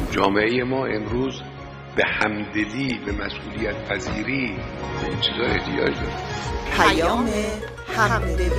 جامعه ما امروز به همدلی، به مسئولیت پذیری، به این چیزا احتیاج داره. پیام همدلی.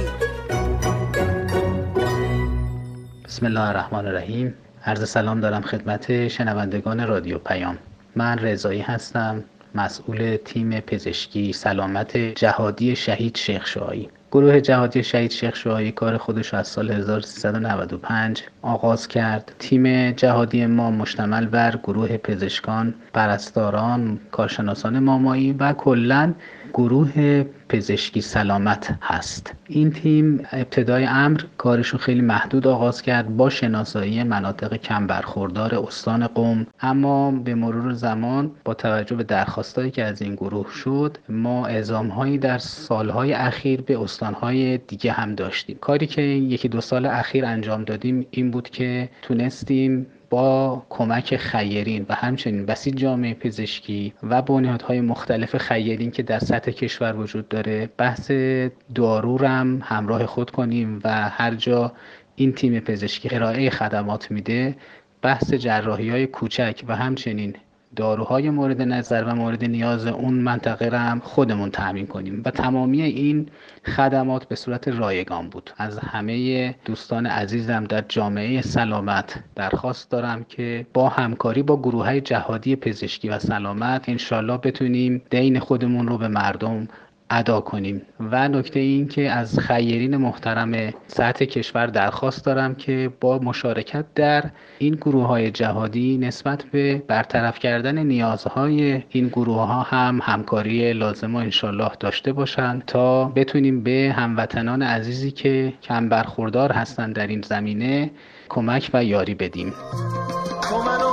بسم الله الرحمن الرحیم. عرض سلام دارم خدمت شنوندگان رادیو پیام. من رضایی هستم، مسئول تیم پزشکی سلامت جهادی شهید شیخ شعاعی. گروه جهادی شهید شیخ شعاعی کار خودش از سال 1395 آغاز کرد. تیم جهادی ما مشتمل بر گروه پزشکان، پرستاران، کارشناسان مامایی و کلاً گروه پزشکی سلامت هست. این تیم ابتدای امر کارشو خیلی محدود آغاز کرد با شناسایی مناطق کم برخوردار استان قم، اما به مرور زمان با توجه به درخواستایی که از این گروه شد ما اعزام‌هایی در سالهای اخیر به استانهای دیگه هم داشتیم. کاری که یکی دو سال اخیر انجام دادیم این بود که تونستیم با کمک خیرین و همچنین بسیج جامعه پزشکی و بنیادهای مختلف خیرین که در سطح کشور وجود داره بحث دارو هم همراه خود کنیم و هر جا این تیم پزشکی ارائه خدمات میده بحث جراحی‌های کوچک و همچنین داروهای مورد نظر و مورد نیاز اون منطقه را هم خودمون تامین کنیم و تمامی این خدمات به صورت رایگان بود. از همه دوستان عزیزم در جامعه سلامت درخواست دارم که با همکاری با گروه‌های جهادی پزشکی و سلامت انشالله بتونیم دین خودمون رو به مردم ادا کنیم. و نکته این که از خیرین محترم سطح کشور درخواست دارم که با مشارکت در این گروه‌های جهادی نسبت به برطرف کردن نیازهای این گروه‌ها هم همکاری لازم و انشالله داشته باشند تا بتونیم به هموطنان عزیزی که کم برخوردار هستند در این زمینه کمک و یاری بدیم.